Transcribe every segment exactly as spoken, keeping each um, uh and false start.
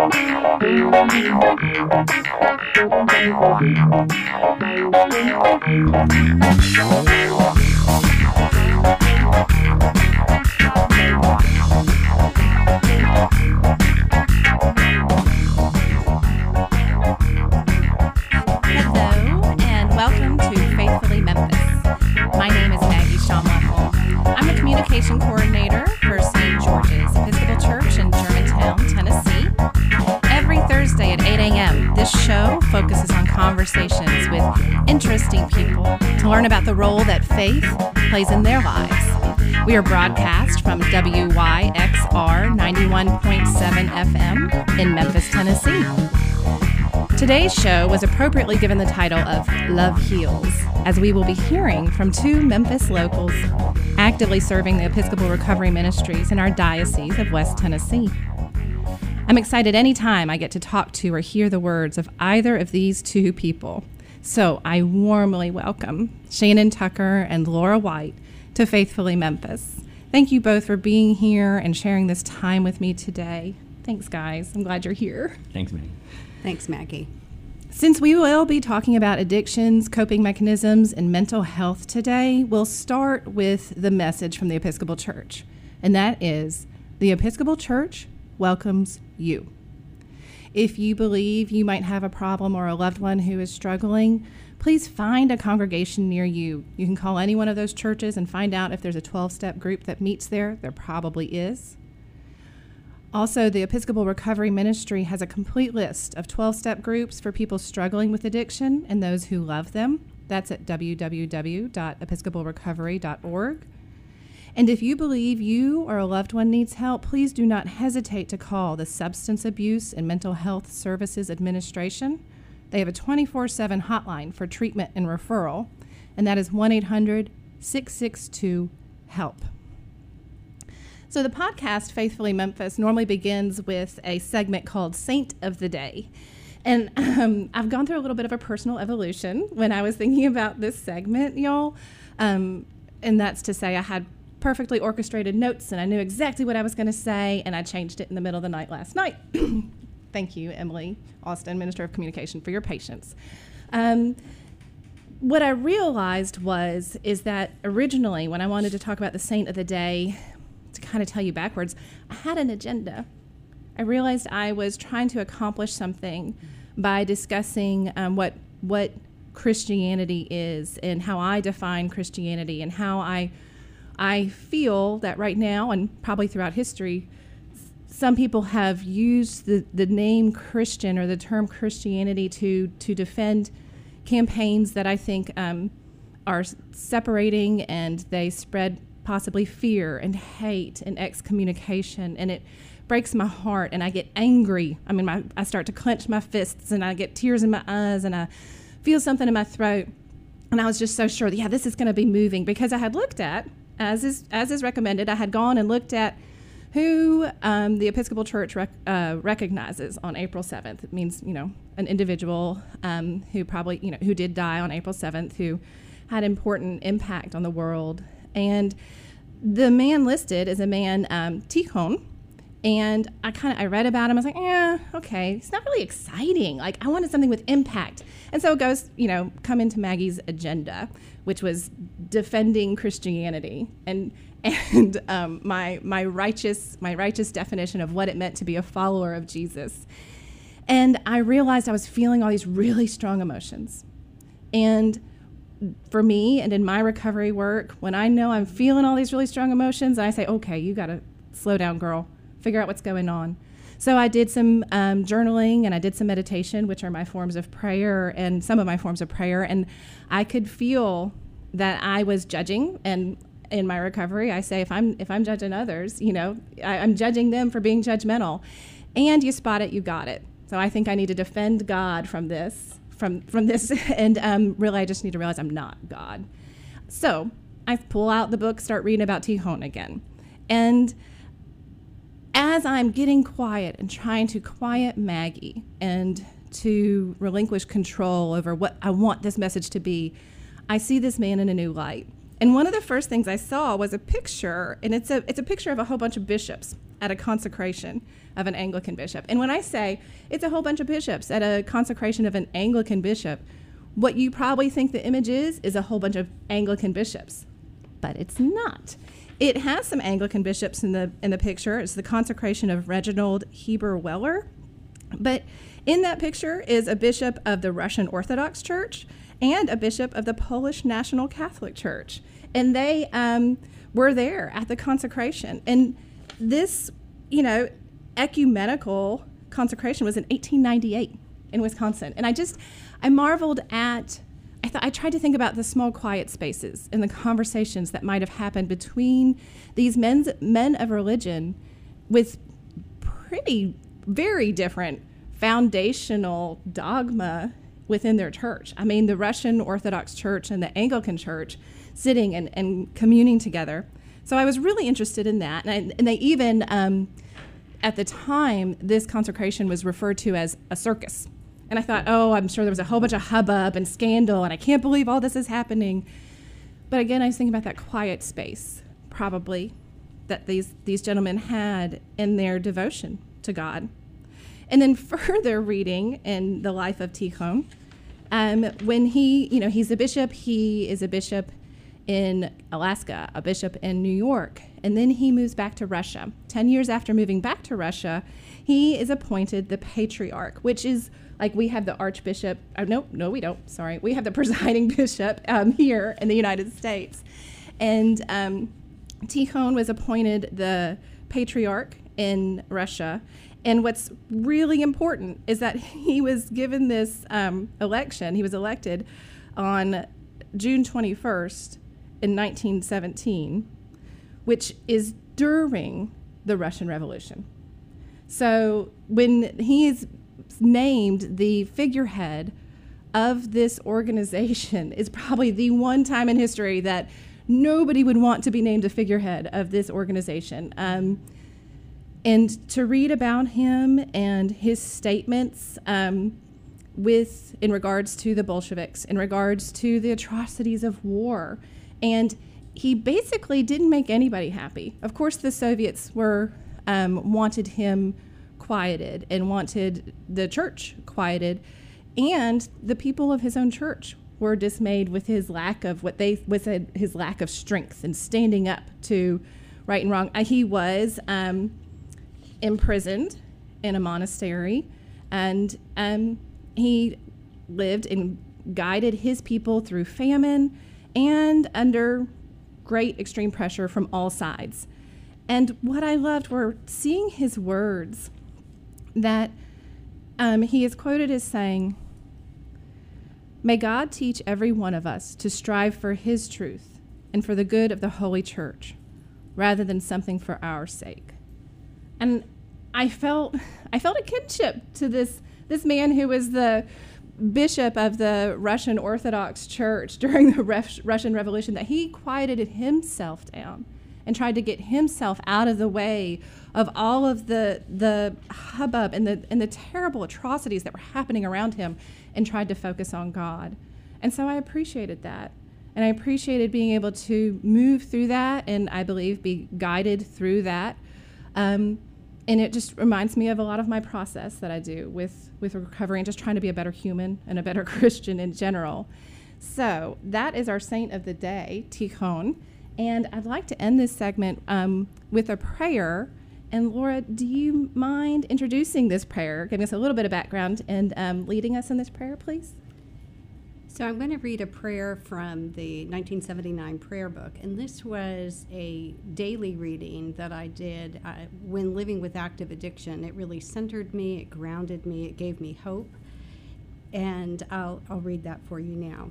welcome to Faithfully Memphis. My name is Maggie Schaumleffel. I'm the communication coordinator for Saint George's Episcopal Church in Germantown, Tennessee. Every Thursday at eight a.m., this show focuses on conversations with interesting people to learn about the role that faith plays in their lives. We are broadcast from W Y X R ninety-one point seven F M in Memphis, Tennessee. Today's show was appropriately given the title of Love Heals, as we will be hearing from two Memphis locals actively serving the Episcopal Recovery Ministries in our Diocese of West Tennessee. I'm excited anytime I get to talk to or hear the words of either of these two people. So I warmly welcome Shannon Tucker and Laura White to Faithfully Memphis. Thank you both for being here and sharing this time with me today. Thanks, guys. I'm glad you're here. Thanks, Maggie. Thanks, Maggie. Since we will be talking about addictions, coping mechanisms, and mental health today, we'll start with the message from the Episcopal Church, and that is, the Episcopal Church welcomes you. If you believe you might have a problem or a loved one who is struggling, please find a congregation near you. You can call any one of those churches and find out if there's a twelve-step group that meets there. There probably is. Also, the Episcopal Recovery Ministry has a complete list of twelve-step groups for people struggling with addiction and those who love them. That's at w w w dot episcopal recovery dot org. And if you believe you or a loved one needs help, please do not hesitate to call the Substance Abuse and Mental Health Services Administration. They have a twenty-four seven hotline for treatment and referral, and that is one eight hundred six six two HELP. So the podcast, Faithfully Memphis, normally begins with a segment called Saint of the Day. And um, I've gone through a little bit of a personal evolution when I was thinking about this segment, y'all. Um, and that's to say I had perfectly orchestrated notes and I knew exactly what I was going to say, and I changed it in the middle of the night last night. Thank you, Emily Austin, Minister of Communication, for your patience. Um, what I realized was, is that originally when I wanted to talk about the Saint of the Day, to kind of tell you backwards, I had an agenda. I realized I was trying to accomplish something by discussing um, what what Christianity is and how I define Christianity and how I I feel that right now and probably throughout history, some people have used the, the name Christian or the term Christianity to to defend campaigns that I think um, are separating, and they spread possibly fear and hate and excommunication, and it breaks my heart, and I get angry. I mean, my, I start to clench my fists, and I get tears in my eyes, and I feel something in my throat. And I was just so sure that, yeah, this is going to be moving, because I had looked at, as is as is recommended, I had gone and looked at who um, the Episcopal Church rec- uh, recognizes on April seventh. It means, you know, an individual um, who probably, you know, who did die on April seventh, who had important impact on the world. And the man listed is a man, um, Tikhon, and I kind of I read about him. I was like, yeah, okay, it's not really exciting. Like, I wanted something with impact, and so it goes, you know, come into Maggie's agenda, which was defending Christianity and and um, my my righteous my righteous definition of what it meant to be a follower of Jesus. And I realized I was feeling all these really strong emotions, and for me and in my recovery work, when I know I'm feeling all these really strong emotions, I say, okay, you got to slow down, girl, figure out what's going on. So I did some um, journaling, and I did some meditation, which are my forms of prayer and some of my forms of prayer. And I could feel that I was judging. And in my recovery, I say, if I'm if I'm judging others, you know, I, I'm judging them for being judgmental. And you spot it, you got it. So I think I need to defend God from this. From, from this, and um, really I just need to realize I'm not God. So I pull out the book, start reading about Tikhon again. And as I'm getting quiet and trying to quiet Maggie and to relinquish control over what I want this message to be, I see this man in a new light. And one of the first things I saw was a picture, and it's a it's a picture of a whole bunch of bishops at a consecration of an Anglican bishop. And when I say it's a whole bunch of bishops at a consecration of an Anglican bishop, what you probably think the image is is a whole bunch of Anglican bishops. But it's not. It has some Anglican bishops in the in the picture. It's the consecration of Reginald Heber Weller. But in that picture is a bishop of the Russian Orthodox Church and a bishop of the Polish National Catholic Church. And they um, were there at the consecration. And this, you know, ecumenical consecration was in eighteen ninety-eight in Wisconsin. And I just, I marveled at, I thought, I tried to think about the small quiet spaces and the conversations that might have happened between these men's, men of religion with pretty, very different foundational dogma within their church. I mean, the Russian Orthodox Church and the Anglican Church sitting and, and communing together. So I was really interested in that. And, I, and they even, um, at the time, this consecration was referred to as a circus. And I thought, oh, I'm sure there was a whole bunch of hubbub and scandal, and I can't believe all this is happening. But again, I was thinking about that quiet space, probably, that these, these gentlemen had in their devotion to God. And then further reading in the life of Tikhon, um, when he, you know, he's a bishop, he is a bishop in Alaska, a bishop in New York, and then he moves back to Russia. Ten years after moving back to Russia, he is appointed the patriarch, which is like we have the archbishop. Oh, no, no, we don't. Sorry. We have the presiding bishop um, here in the United States. And um, Tikhon was appointed the patriarch in Russia. And what's really important is that he was given this um, election. He was elected on June twenty-first in nineteen seventeen, which is during the Russian Revolution. So when he is named the figurehead of this organization, it's probably the one time in history that nobody would want to be named a figurehead of this organization. Um, and to read about him and his statements um, with in regards to the Bolsheviks, in regards to the atrocities of war, and he basically didn't make anybody happy. Of course, the Soviets were um, wanted him quieted and wanted the church quieted, and the people of his own church were dismayed with his lack of what they with his lack of strength and standing up to right and wrong. Uh, he was um, imprisoned in a monastery, and um, he lived and guided his people through famine and under great extreme pressure from all sides. And what I loved were seeing his words that um, he is quoted as saying, "May God teach every one of us to strive for his truth and for the good of the Holy Church, rather than something for our sake." And I felt I felt a kinship to this this man who was the bishop of the Russian Orthodox Church during the Ref- Russian Revolution, that he quieted himself down and tried to get himself out of the way of all of the the hubbub and the and the terrible atrocities that were happening around him, and tried to focus on God. And so I appreciated that. And I appreciated being able to move through that, and I believe be guided through that. Um, and it just reminds me of a lot of my process that I do with, with recovery and just trying to be a better human and a better Christian in general. So that is our saint of the day, Tikhon. And I'd like to end this segment um, with a prayer. And Laura, do you mind introducing this prayer, giving us a little bit of background, and um, leading us in this prayer, please? So I'm going to read a prayer from the nineteen seventy-nine prayer book, and this was a daily reading that I did uh, when living with active addiction. It really centered me, it grounded me, it gave me hope, and I'll, I'll read that for you now.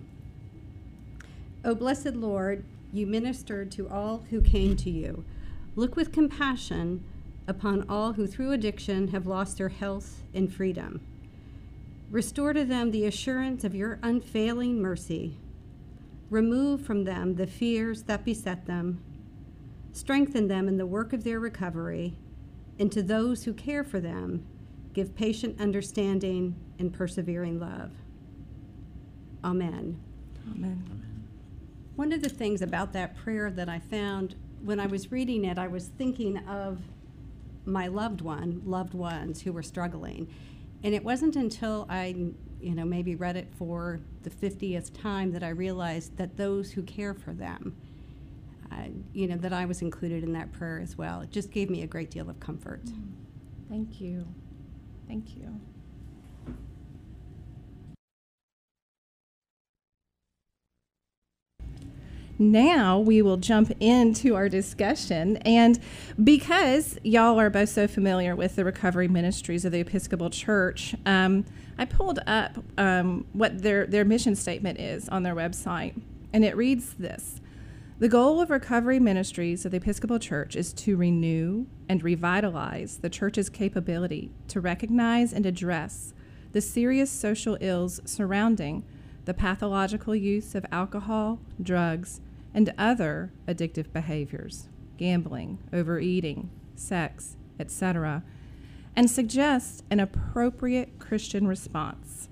O blessed Lord, you ministered to all who came to you. Look with compassion upon all who through addiction have lost their health and freedom. Restore to them the assurance of your unfailing mercy. Remove from them the fears that beset them. Strengthen them in the work of their recovery, and to those who care for them, give patient understanding and persevering love. Amen. Amen. One of the things about that prayer that I found when I was reading it, I was thinking of my loved one, loved ones who were struggling. And it wasn't until I, you know, maybe read it for the fiftieth time that I realized that those who care for them, uh, you know, that I was included in that prayer as well. It just gave me a great deal of comfort. Thank you. Thank you. Now we will jump into our discussion. And because y'all are both so familiar with the recovery ministries of the Episcopal Church, um, I pulled up um, what their, their mission statement is on their website. And it reads this: the goal of recovery ministries of the Episcopal Church is to renew and revitalize the Church's capability to recognize and address the serious social ills surrounding the pathological use of alcohol, drugs, and other addictive behaviors, gambling, overeating, sex, et cetera, and suggest an appropriate Christian response.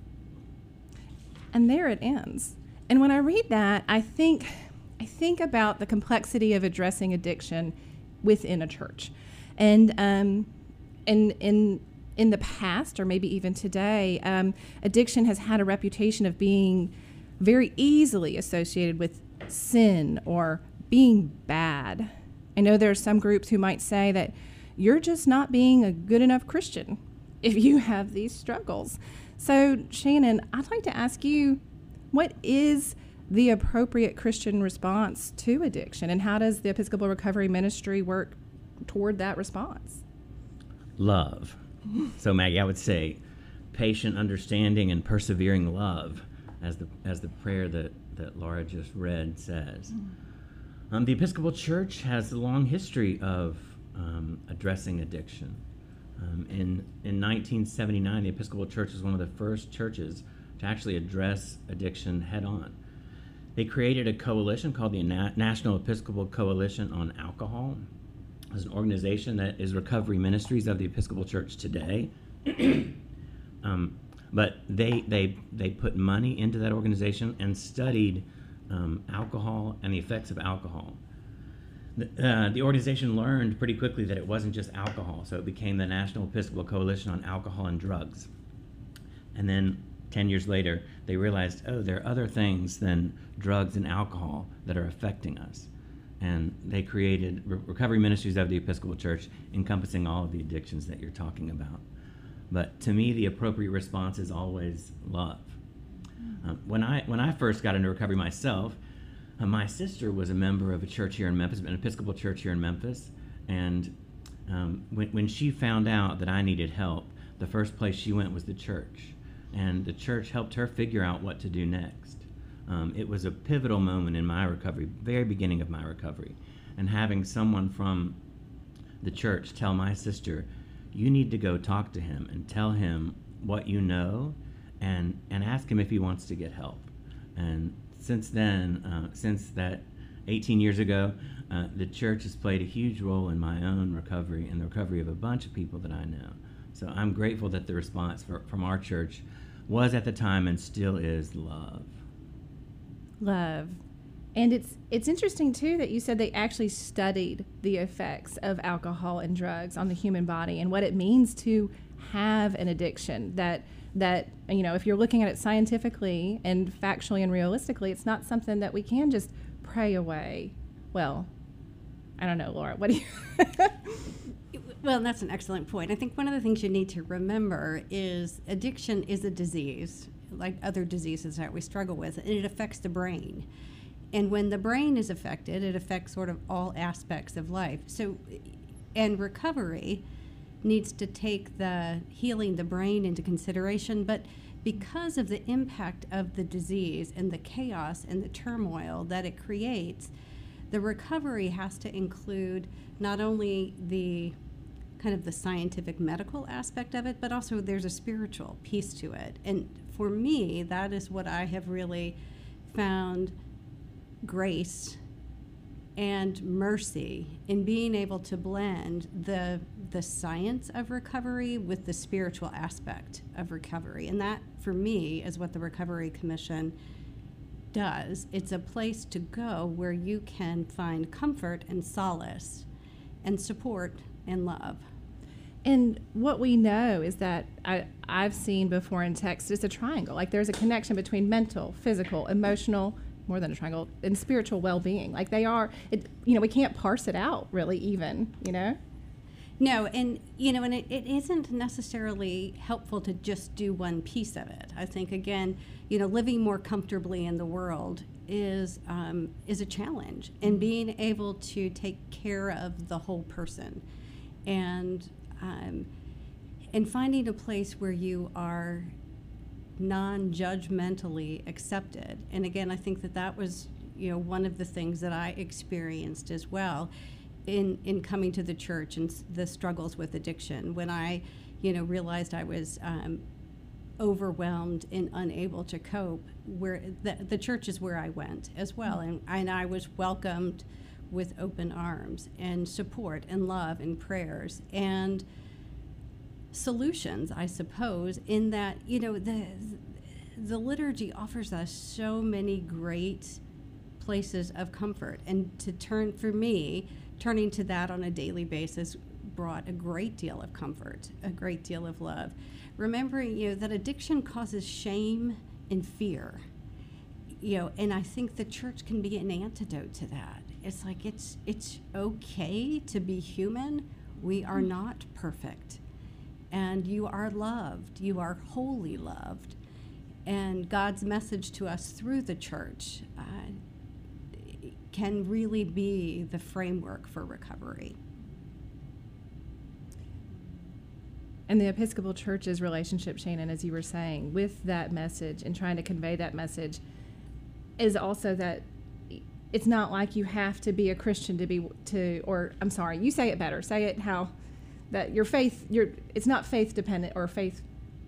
And there it ends. And when I read that, I think I think about the complexity of addressing addiction within a church. And um, in in in the past, or maybe even today, um, addiction has had a reputation of being very easily associated with sin or being bad. I know there are some groups who might say that you're just not being a good enough Christian if you have these struggles. So, Shannon, I'd like to ask you, what is the appropriate Christian response to addiction, and how does the Episcopal Recovery Ministry work toward that response? Love. So, Maggie, I would say patient, understanding, and persevering love, as the as the prayer that, that Laura just read says. Um, the Episcopal Church has a long history of um, addressing addiction. Um, in, in nineteen seventy-nine, the Episcopal Church was one of the first churches to actually address addiction head-on. They created a coalition called the Na- National Episcopal Coalition on Alcohol. It's an organization that is recovery ministries of the Episcopal Church today. um, but they, they, they put money into that organization and studied um, alcohol and the effects of alcohol. The, uh, the organization learned pretty quickly that it wasn't just alcohol, so it became the National Episcopal Coalition on Alcohol and Drugs. And then ten years later, they realized, oh, there are other things than drugs and alcohol that are affecting us. And they created Re- Recovery Ministries of the Episcopal Church, encompassing all of the addictions that you're talking about. But to me, the appropriate response is always love. Um, when I when I first got into recovery myself, uh, my sister was a member of a church here in Memphis, an Episcopal church here in Memphis, and um, when, when she found out that I needed help, the first place she went was the church. And the church helped her figure out what to do next. Um, it was a pivotal moment in my recovery, very beginning of my recovery. And having someone from the church tell my sister, you need to go talk to him and tell him what you know and, and ask him if he wants to get help. And since then, uh, since that eighteen years ago, uh, the church has played a huge role in my own recovery and the recovery of a bunch of people that I know. So I'm grateful that the response for, from our church was at the time and still is love. Love. And it's it's interesting, too, that you said they actually studied the effects of alcohol and drugs on the human body and what it means to have an addiction. That, that you know, if you're looking at it scientifically and factually and realistically, it's not something that we can just pray away. Well, I don't know, Laura, what do you... Well, that's an excellent point. I think one of the things you need to remember is addiction is a disease, like other diseases that we struggle with, and it affects the brain. And when the brain is affected, it affects sort of all aspects of life. So, and recovery needs to take the healing the brain into consideration, but because of the impact of the disease and the chaos and the turmoil that it creates, the recovery has to include not only the kind of the scientific medical aspect of it, but also there's a spiritual piece to it. And for me, that is what I have really found grace and mercy in being able to blend the the science of recovery with the spiritual aspect of recovery. And that, for me, is what the Recovery Commission does. It's a place to go where you can find comfort and solace and support and love. And what we know is that I, I've seen before in text, it's a triangle. Like there's a connection between mental, physical, emotional, more than a triangle, and spiritual well-being. Like they are, it, you know, we can't parse it out really even, you know? No, and, you know, and it, it isn't necessarily helpful to just do one piece of it. I think, again, you know, living more comfortably in the world is um, is a challenge, and being able to take care of the whole person. And um, and finding a place where you are non-judgmentally accepted. And again, I think that that was, you know, one of the things that I experienced as well in in coming to the church and s- the struggles with addiction. When I, you know, realized I was um, overwhelmed and unable to cope, where the, the church is where I went as well, and and I was welcomed with open arms and support and love and prayers and solutions, I suppose, in that, you know, the the liturgy offers us so many great places of comfort, and to turn, for me, turning to that on a daily basis brought a great deal of comfort, a great deal of love. Remembering, you know, that addiction causes shame and fear, you know, and I think the church can be an antidote to that. It's like it's it's okay to be human. We are not perfect. And you are loved. You are wholly loved. And God's message to us through the church uh, can really be the framework for recovery. And the Episcopal Church's relationship, Shannon, as you were saying, with that message and trying to convey that message is also that it's not like you have to be a Christian to be, to, or I'm sorry, you say it better. Say it how, that your faith, your it's not faith dependent or faith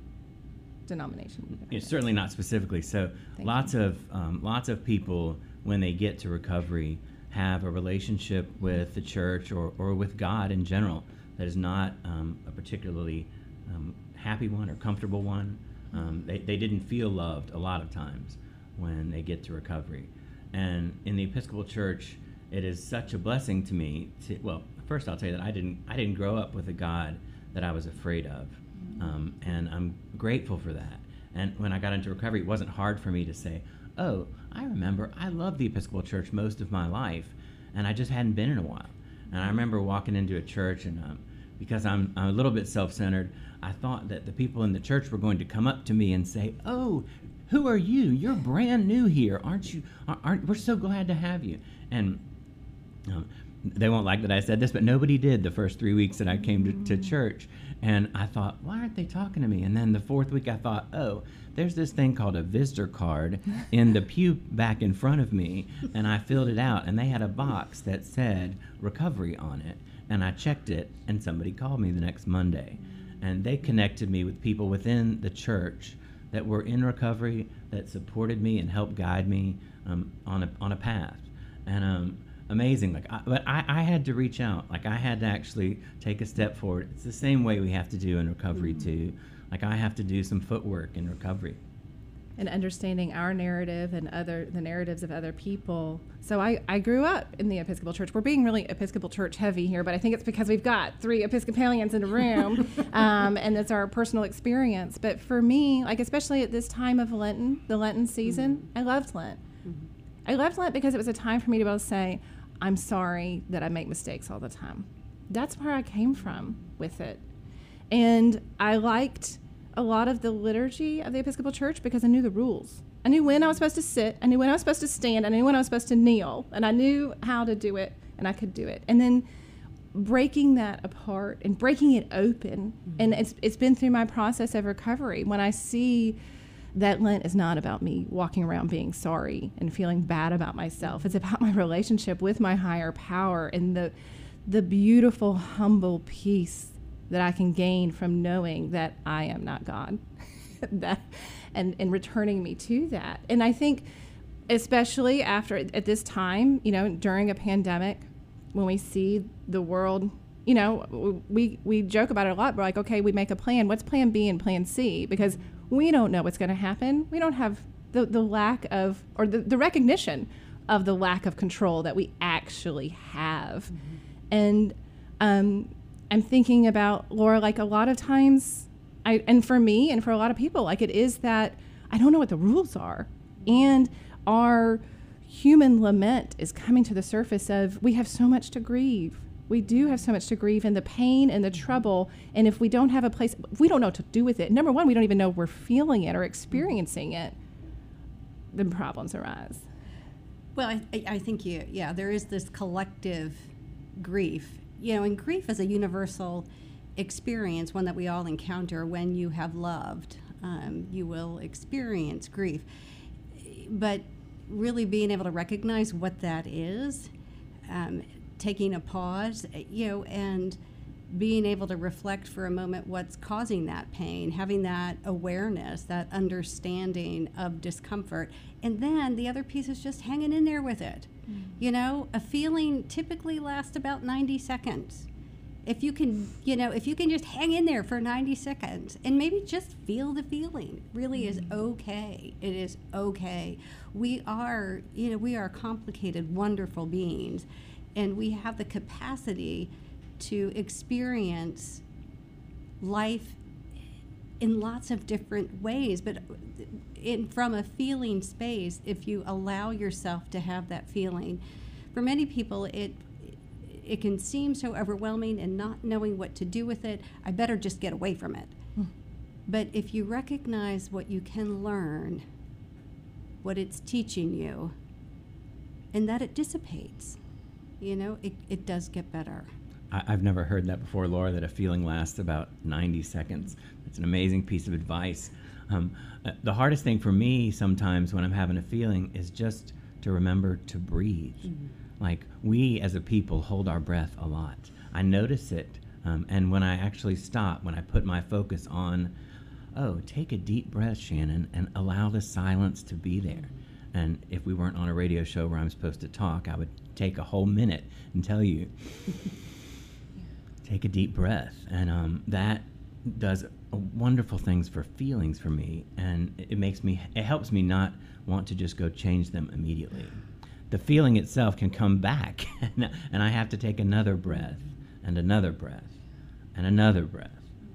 denomination. It's certainly not specifically. So Thank lots of um, lots of people, when they get to recovery, have a relationship with the church or, or with God in general that is not um, a particularly um, happy one or comfortable one. Um, they, they didn't feel loved a lot of times when they get to recovery. And in the Episcopal Church, it is such a blessing to me to, well, first I'll tell you that I didn't I didn't grow up with a God that I was afraid of. Um, and I'm grateful for that. And when I got into recovery, it wasn't hard for me to say, oh, I remember I loved the Episcopal Church most of my life, and I just hadn't been in a while. And I remember walking into a church, and um, because I'm, I'm a little bit self-centered, I thought that the people in the church were going to come up to me and say, oh, who are you? You're brand new here, aren't you? Aren't, we're so glad to have you. And um, they won't like that I said this, but nobody did the first three weeks that I came to, to church. And I thought, why aren't they talking to me? And then the fourth week I thought, oh, there's this thing called a visitor card in the pew back in front of me. And I filled it out, and they had a box that said recovery on it. And I checked it, and somebody called me the next Monday. And they connected me with people within the church that were in recovery, that supported me and helped guide me um, on a on a path. And um, amazing. Like, I, but I, I had to reach out. Like, I had to actually take a step forward. It's the same way we have to do in recovery mm-hmm. too. Like, I have to do some footwork in recovery. And understanding our narrative and other the narratives of other people. So I, I grew up in the Episcopal Church. We're being really Episcopal Church heavy here, but I think it's because we've got three Episcopalians in a room, um, and it's our personal experience. But for me, like especially at this time of Lenten, the Lenten season, mm-hmm. I loved Lent. Mm-hmm. I loved Lent because it was a time for me to be able to say, I'm sorry that I make mistakes all the time. That's where I came from with it. And I liked a lot of the liturgy of the Episcopal Church because I knew the rules. I knew when I was supposed to sit, I knew when I was supposed to stand, I knew when I was supposed to kneel, and I knew how to do it, and I could do it. And then breaking that apart and breaking it open, mm-hmm. and it's it's been through my process of recovery when I see that Lent is not about me walking around being sorry and feeling bad about myself. It's about my relationship with my higher power and the the beautiful, humble peace that I can gain from knowing that I am not God, that, and, and returning me to that. And I think, especially after, at this time, you know, during a pandemic, when we see the world, you know, we, we joke about it a lot. We're like, okay, we make a plan. What's plan B and plan C? Because we don't know what's going to happen. We don't have the, the lack of, or the, the recognition of the lack of control that we actually have. Mm-hmm. And, um, I'm thinking about, Laura, like a lot of times, I and for me and for a lot of people, like it is that I don't know what the rules are. And our human lament is coming to the surface of we have so much to grieve. We do have so much to grieve, and the pain and the trouble. And if we don't have a place, if we don't know what to do with it. Number one, we don't even know we're feeling it or experiencing it. Then problems arise. Well, I, I I think you, yeah, there is this collective grief, you know, and grief is a universal experience, one that we all encounter when you have loved. Um, you will experience grief, but really being able to recognize what that is, um, taking a pause, you know, and being able to reflect for a moment what's causing that pain, having that awareness, that understanding of discomfort. And then the other piece is just hanging in there with it. Mm. You know, a feeling typically lasts about ninety seconds. If you can, you know, if you can just hang in there for ninety seconds and maybe just feel the feeling, it really is okay. It is okay. We are, you know, we are complicated, wonderful beings, and we have the capacity to experience life in lots of different ways, but in from a feeling space, if you allow yourself to have that feeling. For many people, it it can seem so overwhelming and not knowing what to do with it. I better just get away from it. Mm. But if you recognize what you can learn, what it's teaching you, and that it dissipates, you know, it, it does get better. I, I've never heard that before, Laura, that a feeling lasts about ninety seconds. It's an amazing piece of advice. Um, uh, the hardest thing for me sometimes when I'm having a feeling is just to remember to breathe. Mm-hmm. Like, we as a people hold our breath a lot. I notice it, um, and when I actually stop, when I put my focus on, oh, take a deep breath, Shannon, and allow the silence to be there. And if we weren't on a radio show where I'm supposed to talk, I would take a whole minute and tell you, take a deep breath. And um, that does wonderful things for feelings for me, and it makes me, it helps me not want to just go change them immediately. The feeling itself can come back, and I have to take another breath, and another breath, and another breath.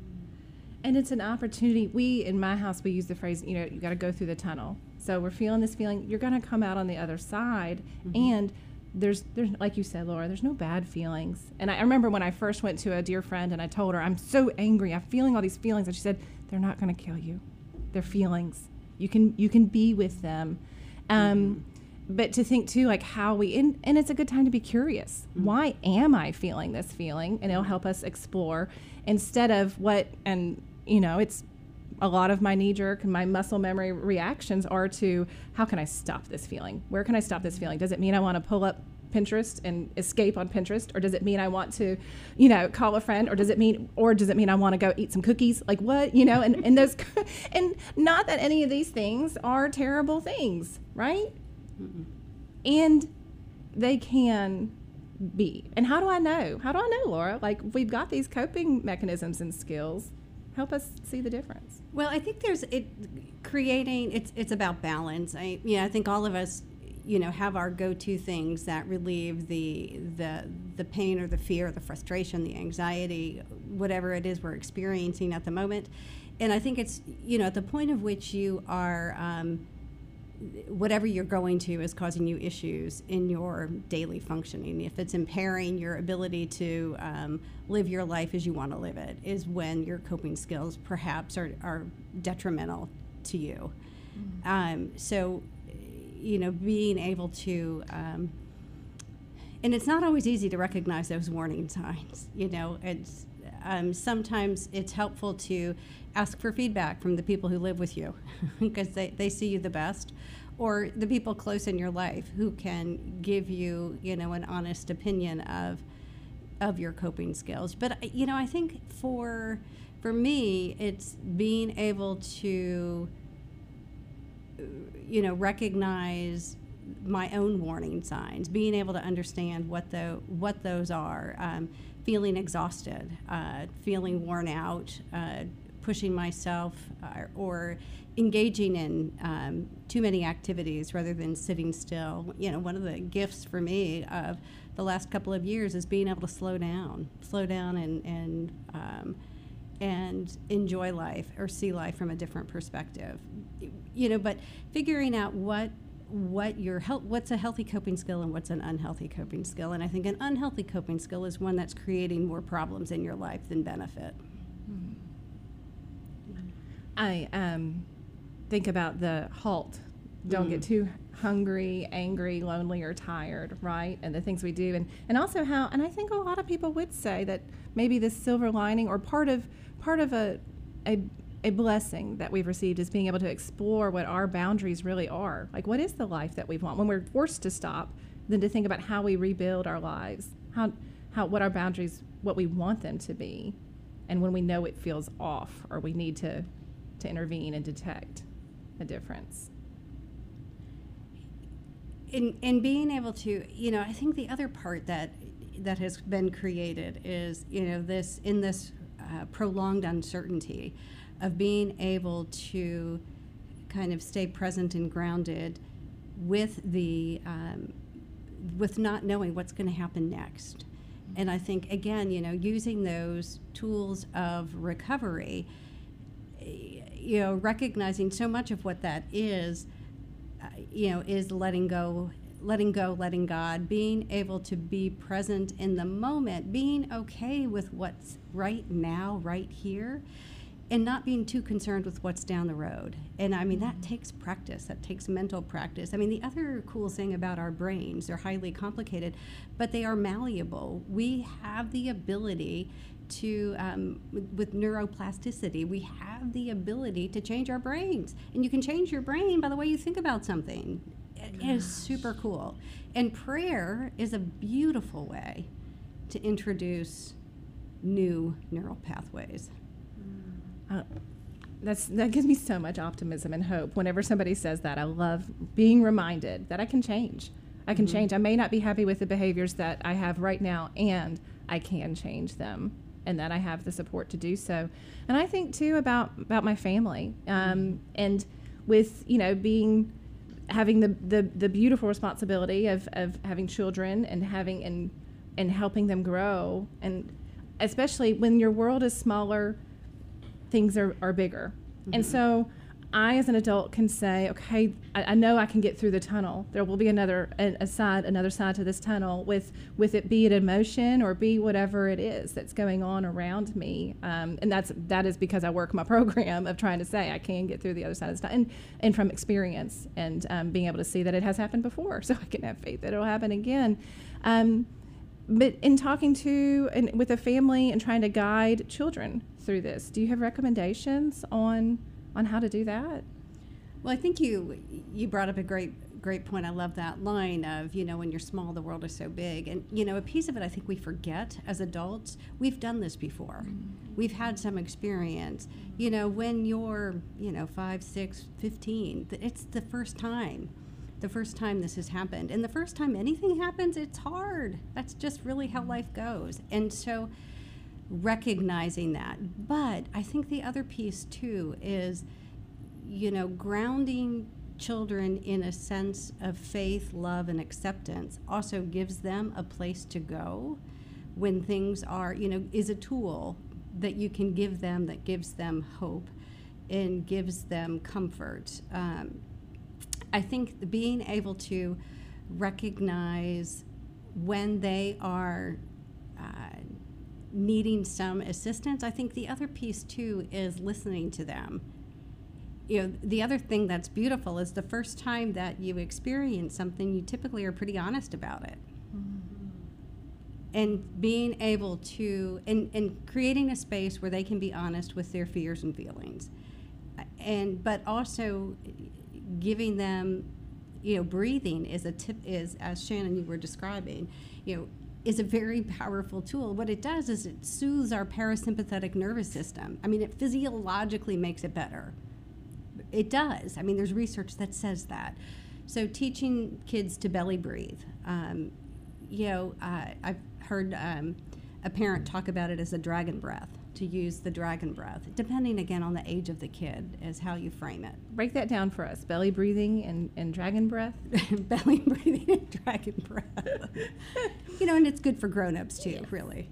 And it's an opportunity. We, in my house, we use the phrase, you know, you got to go through the tunnel. So we're feeling this feeling. You're going to come out on the other side, mm-hmm. and there's, there's, like you said, Laura, there's no bad feelings. And I, I remember when I first went to a dear friend, and I told her, I'm so angry. I'm feeling all these feelings. And she said, they're not going to kill you. They're feelings. You can, you can be with them. Um, mm-hmm. But to think, too, like how we, and, and it's a good time to be curious. Mm-hmm. Why am I feeling this feeling? And it'll help us explore instead of what, and, you know, it's a lot of my knee-jerk and my muscle memory reactions are to, how can I stop this feeling? Where can I stop this feeling? Does it mean I want to pull up Pinterest and escape on Pinterest? Or does it mean I want to, you know, call a friend? Or does it mean, or does it mean I want to go eat some cookies? Like what, you know, and, and those, and not that any of these things are terrible things, right? Mm-mm. And they can be. And how do I know? How do I know, Laura? Like, we've got these coping mechanisms and skills. Help us see the difference. Well, I think there's it creating. It's it's about balance. I yeah. I think all of us, you know, have our go-to things that relieve the the the pain or the fear, the frustration, the anxiety, whatever it is we're experiencing at the moment. And I think it's, you know, at the point of which you are. Um, whatever you're going to is causing you issues in your daily functioning. If it's impairing your ability to um, live your life as you want to live it, is when your coping skills perhaps are, are detrimental to you. Mm-hmm. Um, so, you know, being able to, um, and it's not always easy to recognize those warning signs. You know, it's um, sometimes it's helpful to ask for feedback from the people who live with you because they, they see you the best, or the people close in your life who can give you, you know, an honest opinion of of your coping skills. But, you know, I think for for me, it's being able to, you know, recognize my own warning signs, being able to understand what the what those are, um, feeling exhausted, uh, feeling worn out, uh, pushing myself uh, or engaging in um, too many activities rather than sitting still. You know, one of the gifts for me of the last couple of years is being able to slow down, slow down and and um, and enjoy life or see life from a different perspective. You know, but figuring out what what your health, what's a healthy coping skill and what's an unhealthy coping skill. And I think an unhealthy coping skill is one that's creating more problems in your life than benefit. I um, think about the HALT. Don't mm. get too hungry, angry, lonely, or tired, right? And the things we do. And, and also how, and I think a lot of people would say that maybe this silver lining or part of part of a, a a blessing that we've received is being able to explore what our boundaries really are. Like, what is the life that we want? When we're forced to stop, then to think about how we rebuild our lives, how, how, what our boundaries, what we want them to be, and when we know it feels off or we need to, to intervene and detect a difference. In, in being able to, you know, I think the other part that that has been created is, you know, this in this uh, prolonged uncertainty of being able to kind of stay present and grounded with the um, with not knowing what's going to happen next. And I think, again, you know, using those tools of recovery, you know, recognizing so much of what that is, uh, you know, is letting go, letting go, letting God, being able to be present in the moment, being okay with what's right now, right here, and not being too concerned with what's down the road. And I mean, that takes practice, that takes mental practice. I mean, the other cool thing about our brains, they're highly complicated, but they are malleable. We have the ability to, um, with neuroplasticity, we have the ability to change our brains. And you can change your brain by the way you think about something. It is super cool. And prayer is a beautiful way to introduce new neural pathways. Uh, that's that gives me so much optimism and hope. Whenever somebody says that, I love being reminded that I can change. I can mm-hmm. change. I may not be happy with the behaviors that I have right now, and I can change them, and that I have the support to do so. And I think too about about my family, um, and with you know being having the, the, the beautiful responsibility of, of having children and having and and helping them grow, and especially when your world is smaller, things are, are bigger. Mm-hmm. And so I, as an adult, can say, okay, I, I know I can get through the tunnel. There will be another a, a side, another side to this tunnel with, with it, be it emotion or be whatever it is that's going on around me. Um, and that's that is because I work my program of trying to say I can get through the other side of the tunnel, and, and from experience and um, being able to see that it has happened before, so I can have faith that it'll happen again. Um, but in talking to and with a family and trying to guide children through this, do you have recommendations on on how to do that? Well, I think you you brought up a great great point. I love that line of, you know, when you're small, the world is so big. And, you know, a piece of it I think we forget as adults, we've done this before. Mm-hmm. We've had some experience. You know, when you're, you know, five, six, fifteen, it's the first time. The first time this has happened. And the first time anything happens, it's hard. That's just really how life goes. And so recognizing that. But I think the other piece too is, you know, grounding children in a sense of faith, love, and acceptance also gives them a place to go when things are, you know, is a tool that you can give them that gives them hope and gives them comfort. Um, I think being able to recognize when they are uh, needing some assistance. I think the other piece too is listening to them. You know, the other thing that's beautiful is the first time that you experience something, you typically are pretty honest about it. Mm-hmm. And being able to, and, and creating a space where they can be honest with their fears and feelings. And, but also giving them, you know, breathing is a tip, is, as Shannon, you were describing, you know, is a very powerful tool. What it does is it soothes our parasympathetic nervous system. I mean, it physiologically makes it better. It does. I mean, there's research that says that. So teaching kids to belly breathe. Um, you know, uh, I've heard um, a parent talk about it as a dragon breath. to use the dragon breath, depending again on the age of the kid, is how you frame it. Break that down for us. Belly breathing and, and dragon breath. Belly breathing and dragon breath. You know, and it's good for grown-ups too, yes. Really.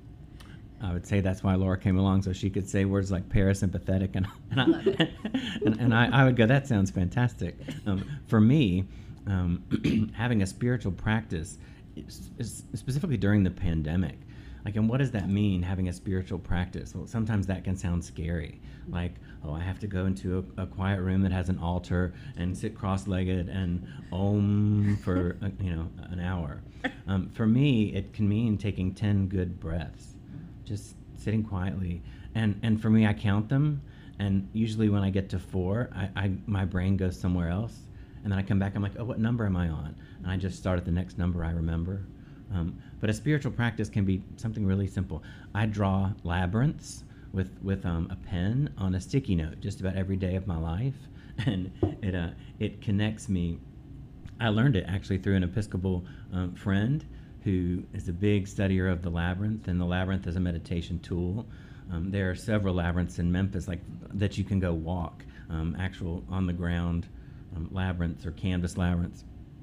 I would say that's why Laura came along, so she could say words like parasympathetic, and and I, Love it. and, and I, I would go, that sounds fantastic. Um, for me, um, having a spiritual practice, is, is specifically during the pandemic, like, and what does that mean, having a spiritual practice? Well, sometimes that can sound scary. Like, oh, I have to go into a, a quiet room that has an altar and sit cross-legged and om for, uh, you know, an hour. Um, for me, it can mean taking ten good breaths, just sitting quietly. And, and for me, I count them. And usually when I get to four, I, I my brain goes somewhere else. And then I come back, I'm like, oh, what number am I on? And I just start at the next number I remember. Um, but a spiritual practice can be something really simple. I draw labyrinths with with um, a pen on a sticky note just about every day of my life, and it uh, it connects me. I learned it actually through an Episcopal um, friend who is a big studier of the labyrinth, and the labyrinth is a meditation tool. Um, there are several labyrinths in Memphis, like that you can go walk, um, actual on the ground um, labyrinths or canvas labyrinths.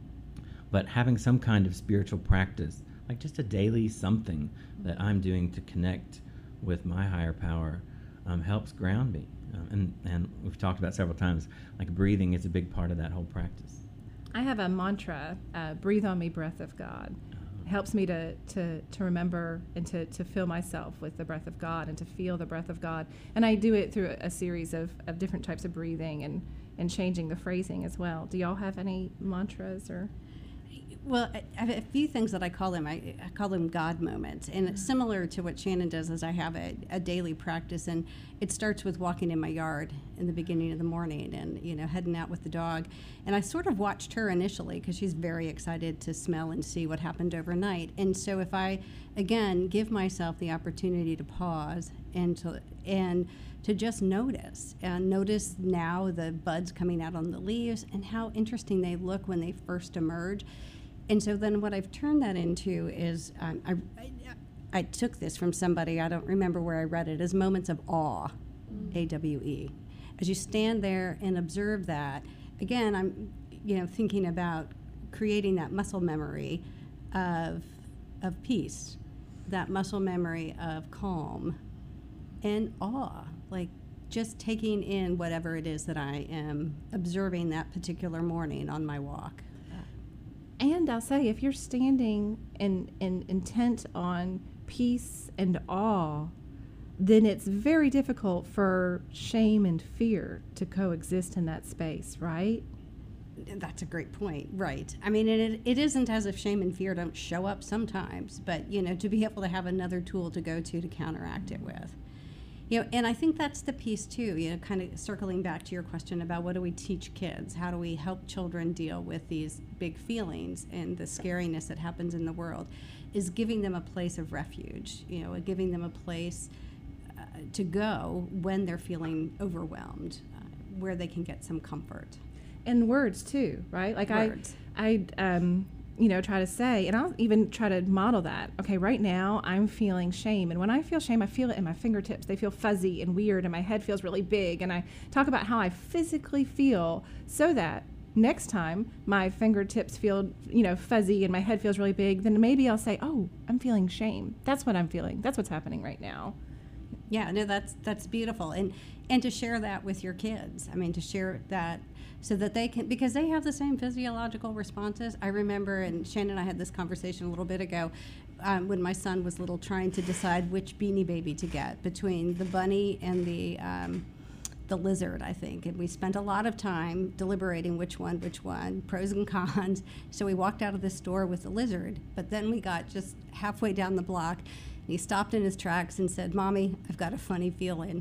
But having some kind of spiritual practice, like just a daily something that I'm doing to connect with my higher power, um, helps ground me. Um, and, and we've talked about several times, like breathing is a big part of that whole practice. I have a mantra, uh, breathe on me, breath of God. It helps me to, to, to remember and to, to fill myself with the breath of God and to feel the breath of God. And I do it through a, a series of, of different types of breathing and, and changing the phrasing as well. Do y'all have any mantras or... Well, I I have a few things that I call them. I, I call them God moments. And it's similar to what Shannon does is I have a, a daily practice. And it starts with walking in my yard in the beginning of the morning and, you know, heading out with the dog. And I sort of watched her initially because she's very excited to smell and see what happened overnight. And so if I, again, give myself the opportunity to pause and to, and to just notice, and notice now the buds coming out on the leaves and how interesting they look when they first emerge. And so then what I've turned that into is, um, I, I, I took this from somebody, I don't remember where I read it, as moments of awe, mm. A W E. As you stand there and observe that, again, I'm, you know, thinking about creating that muscle memory of, of peace, that muscle memory of calm and awe, like just taking in whatever it is that I am observing that particular morning on my walk. And I'll say, if you're standing and, and intent on peace and awe, then it's very difficult for shame and fear to coexist in that space, right? That's a great point, right. I mean, it, it isn't as if shame and fear don't show up sometimes, but, you know, to be able to have another tool to go to to counteract it with. You know, and I think that's the piece too, you know, kind of circling back to your question about what do we teach kids? How do we help children deal with these big feelings and the scariness that happens in the world, is giving them a place of refuge, you know, giving them a place uh, to go when they're feeling overwhelmed, uh, where they can get some comfort. And words too, right? Like Words. I, I, um, you know, try to say, and I'll even try to model that. Okay, right now I'm feeling shame. And when I feel shame, I feel it in my fingertips. They feel fuzzy and weird, and my head feels really big. And I talk about how I physically feel so that next time my fingertips feel, you know, fuzzy and my head feels really big, then maybe I'll say, oh, I'm feeling shame. That's what I'm feeling. That's what's happening right now. Yeah, no, that's that's beautiful. And and to share that with your kids. I mean, to share that so that they can, because they have the same physiological responses. I remember, and Shannon and I had this conversation a little bit ago, um, when my son was little, trying to decide which Beanie Baby to get between the bunny and the um, the lizard, I think. And we spent a lot of time deliberating which one, which one, pros and cons. So we walked out of the store with the lizard, but then we got just halfway down the block. He stopped in his tracks and said, Mommy, I've got a funny feeling.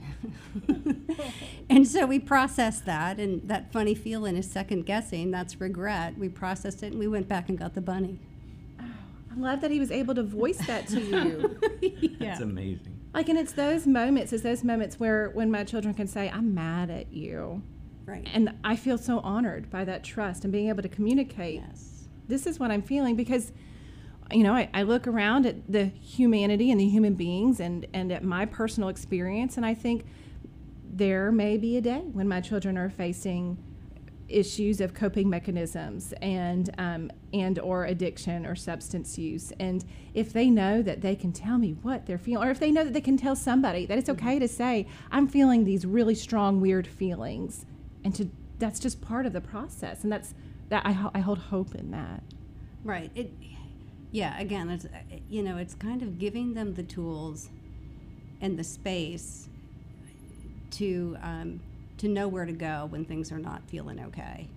And so we processed that, and that funny feeling is second guessing. That's regret. We processed it, and we went back and got the bunny. Oh, I love that he was able to voice that to you. Yeah. That's amazing. Like, and it's those moments, it's those moments where when my children can say, I'm mad at you. Right. And I feel so honored by that trust and being able to communicate, Yes. this is what I'm feeling, because you know, I, I look around at the humanity and the human beings and, and at my personal experience, and I think there may be a day when my children are facing issues of coping mechanisms and um, and or addiction or substance use. And if they know that they can tell me what they're feeling, or if they know that they can tell somebody that it's okay to say, I'm feeling these really strong, weird feelings, and to that's just part of the process. And that's that I, ho- I hold hope in that. Right. It, yeah, again, it's, you know, it's kind of giving them the tools and the space to um, to know where to go when things are not feeling okay.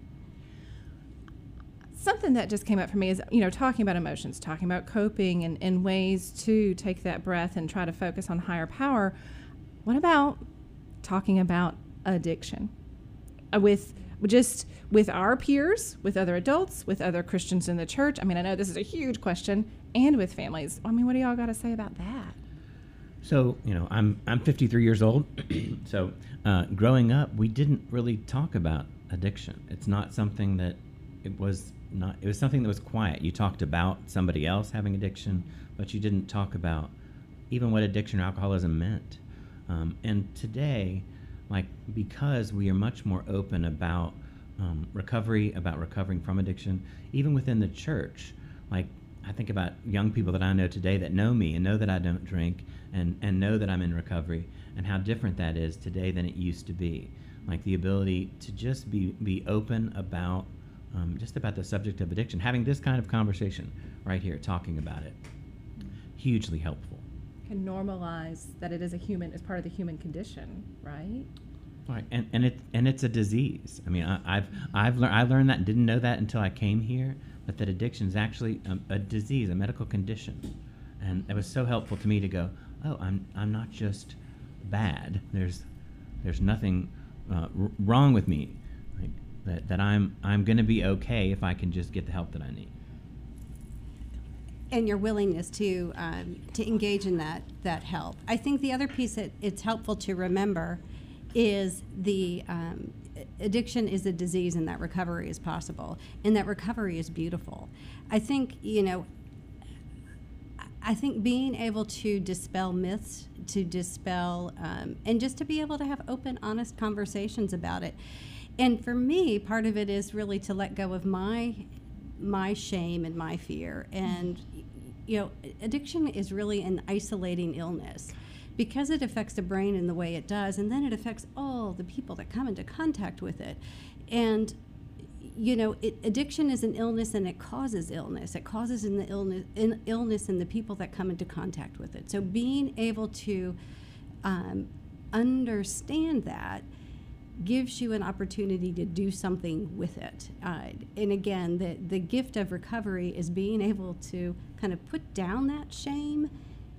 Something that just came up for me is, you know, talking about emotions, talking about coping and, and ways to take that breath and try to focus on higher power. What about talking about addiction? Uh, with just with our peers, with other adults, with other Christians in the church? I mean, I know this is a huge question, and with families. I mean, what do y'all got to say about that? So, you know, I'm I'm fifty-three years old. So, uh, growing up, we didn't really talk about addiction. It's not something that it was not. It was something that was quiet. You talked about somebody else having addiction, but you didn't talk about even what addiction or alcoholism meant. Um, and today, like, because we are much more open about um, recovery, about recovering from addiction, even within the church, like, I think about young people that I know today that know me and know that I don't drink and, and know that I'm in recovery, and how different that is today than it used to be. Like the ability to just be, be open about um, just about the subject of addiction, having this kind of conversation right here, talking about it, hugely helpful. Can normalize that it is a human, as part of the human condition, right? Right, and and it and it's a disease. I mean, I, I've I've learned I learned that and didn't know that until I came here. But that addiction is actually a, a disease, a medical condition, and it was so helpful to me to go, oh, I'm I'm not just bad. There's there's nothing uh, r- wrong with me. Like, that that I'm I'm going to be okay if I can just get the help that I need. And your willingness to um, to engage in that that help. I think the other piece that it's helpful to remember is the um, addiction is a disease, and that recovery is possible, and that recovery is beautiful. I think, you know, I think being able to dispel myths, to dispel, um, and just to be able to have open, honest conversations about it. And for me, part of it is really to let go of my my shame and my fear. And, you know, addiction is really an isolating illness, because it affects the brain in the way it does, and then it affects all the people that come into contact with it. And, you know, it, addiction is an illness, and it causes illness. It causes in the illness, in illness in the people that come into contact with it. So being able to um, understand that gives you an opportunity to do something with it. Uh, and again, the, the gift of recovery is being able to kind of put down that shame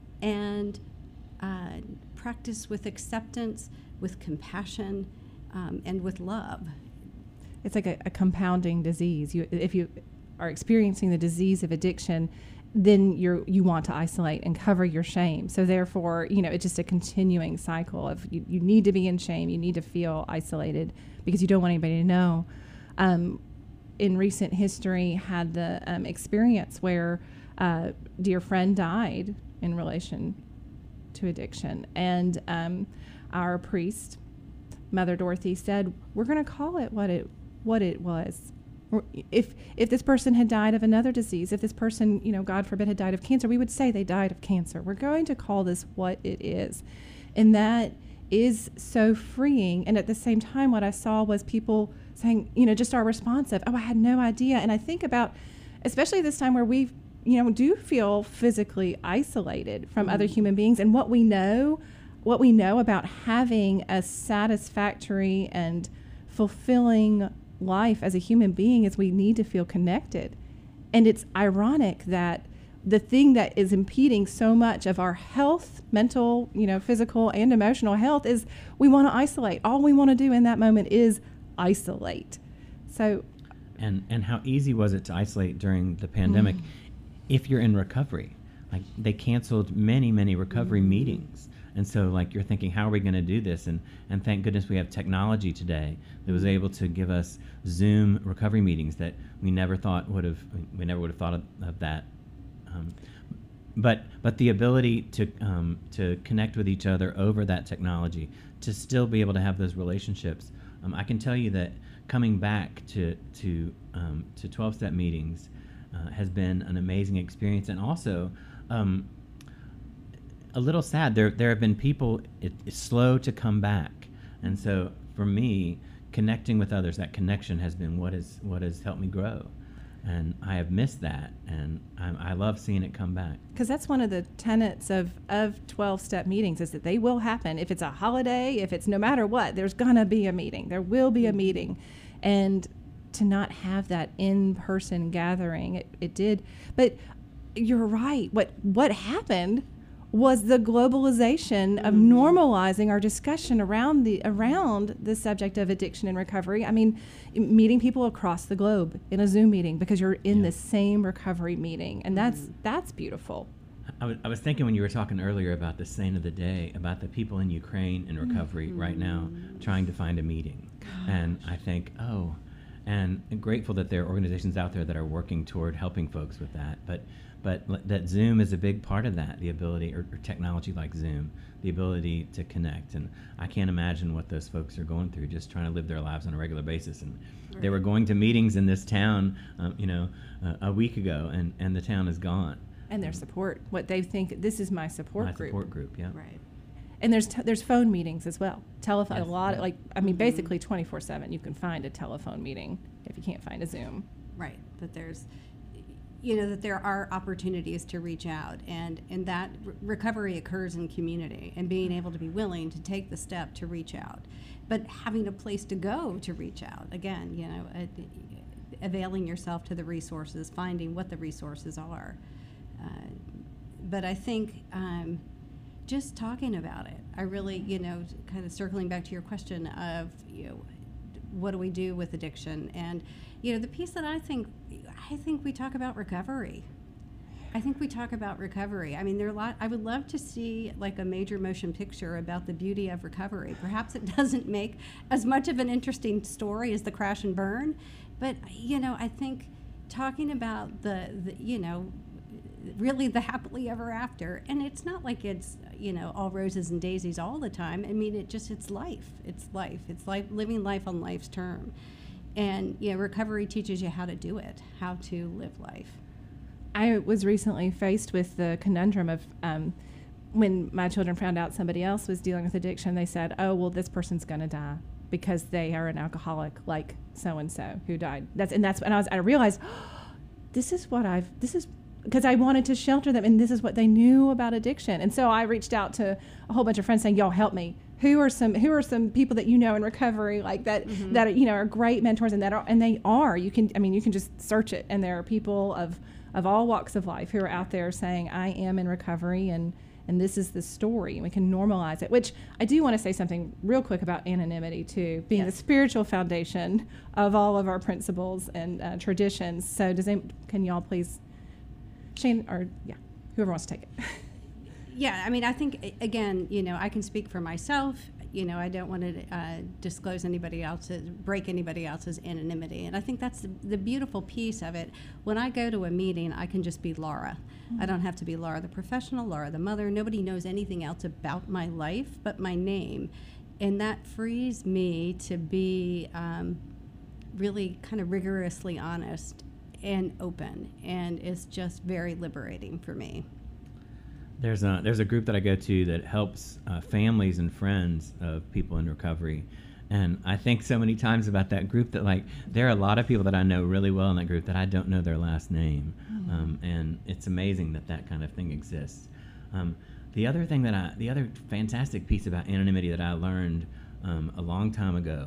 and Uh, practice with acceptance, with compassion, um, and with love. It's like a, a compounding disease. You, if you are experiencing the disease of addiction, then you're you want to isolate and cover your shame. So therefore, you know, it's just a continuing cycle of you, you need to be in shame, you need to feel isolated because you don't want anybody to know. Um, in recent history, had the um, experience where a dear friend died in relation to addiction, and um, our priest, Mother Dorothy, said, "We're going to call it what it what it was. If if this person had died of another disease, if this person, you know, God forbid, had died of cancer, we would say they died of cancer. We're going to call this what it is," and that is so freeing. And at the same time, what I saw was people saying, you know, just our response of, "Oh, I had no idea." And I think about, especially this time where we've you know, do feel physically isolated from mm-hmm. other human beings, and what we know, what we know about having a satisfactory and fulfilling life as a human being is we need to feel connected. And it's ironic that the thing that is impeding so much of our health, mental, you know, physical and emotional health, is we want to isolate. All we want to do in that moment is isolate. So, and and how easy was it to isolate during the pandemic? Mm. If you're in recovery, like they canceled many, many recovery mm-hmm. meetings. And so like you're thinking, how are we going to do this? And and thank goodness we have technology today that was able to give us Zoom recovery meetings that we never thought would have, we never would have thought of, of that Um, but but the ability to um, to connect with each other over that technology, to still be able to have those relationships. Um, I can tell you that coming back to to um, to twelve-step meetings uh, has been an amazing experience, and also um, a little sad. There there have been people it, it's slow to come back, and so for me, connecting with others, that connection has been what is what has helped me grow. And I have missed that, and I, I love seeing it come back. Because that's one of the tenets of, of twelve-step meetings, is that they will happen. If it's a holiday, if it's no matter what, there's going to be a meeting. There will be a meeting. And to not have that in-person gathering, it, it did. But you're right. What what happened was the globalization of Mm-hmm. normalizing our discussion around the around the subject of addiction and recovery. I mean, m- meeting people across the globe in a Zoom meeting because you're in Yeah. the same recovery meeting, and that's Mm-hmm. that's beautiful. I was, I was thinking when you were talking earlier about the saint of the day, about the people in Ukraine in recovery right now trying to find a meeting. And I think, oh, and I'm grateful that there are organizations out there that are working toward helping folks with that. But but l- that Zoom is a big part of that, the ability, or, or technology like Zoom, the ability to connect. And I can't imagine what those folks are going through, just trying to live their lives on a regular basis. And they were going to meetings in this town, um, you know, uh, a week ago, and, and the town is gone. And their support, what they think, this is my support My group. support group, yeah. Right. And there's t- there's phone meetings as well. Telephone, Yes, a lot, yeah. like, I mean, basically twenty-four seven, you can find a telephone meeting if you can't find a Zoom. Right, that there's, you know, that there are opportunities to reach out, and, and that r- recovery occurs in community, and being able to be willing to take the step to reach out, but having a place to go to reach out. Again, you know, uh, availing yourself to the resources, finding what the resources are. Uh, but I think um, just talking about it, I really, you know, kind of circling back to your question of, you know, what do we do with addiction? And, you know, the piece that I think, I think we talk about recovery. I think we talk about recovery. I mean, there are a lot, I would love to see like a major motion picture about the beauty of recovery. Perhaps it doesn't make as much of an interesting story as the crash and burn, but, you know, I think talking about the, the you know, really the happily ever after, and it's not like it's, you know, all roses and daisies all the time. I mean, it just, it's life. It's life. It's life, living life on life's term. And, you know, recovery teaches you how to do it, how to live life. I was recently faced with the conundrum of um, when my children found out somebody else was dealing with addiction, they said, oh, well, this person's going to die because they are an alcoholic like so-and-so who died. That's, and that's when I was, I realized, oh, this is what I've, this is, because I wanted to shelter them, and this is what they knew about addiction. And so I reached out to a whole bunch of friends saying, y'all help me. Who are some who are some people that you know in recovery, like that Mm-hmm. that are, you know, are great mentors, and that are, and they are. You can, I mean, you can just search it, and there are people of of all walks of life who are out there saying, I am in recovery, and and this is the story, and we can normalize it. Which I do want to say something real quick about anonymity too, being Yes. the spiritual foundation of all of our principles and uh, traditions. So does any, can y'all please, Shane, or yeah, whoever wants to take it. Yeah, I mean, I think, a- again, you know, I can speak for myself. You know, I don't want to uh, disclose anybody else's, break anybody else's anonymity. And I think that's the, the beautiful piece of it. When I go to a meeting, I can just be Laura. I don't have to be Laura the professional, Laura the mother. Nobody knows anything else about my life but my name. And that frees me to be um, really kind of rigorously honest and open. And it's just very liberating for me. There's a there's a group that I go to that helps uh, families and friends of people in recovery, and I think so many times about that group that, like, there are a lot of people that I know really well in that group that I don't know their last name, mm-hmm. um, and it's amazing that that kind of thing exists. Um, the other thing that I the other fantastic piece about anonymity that I learned um, a long time ago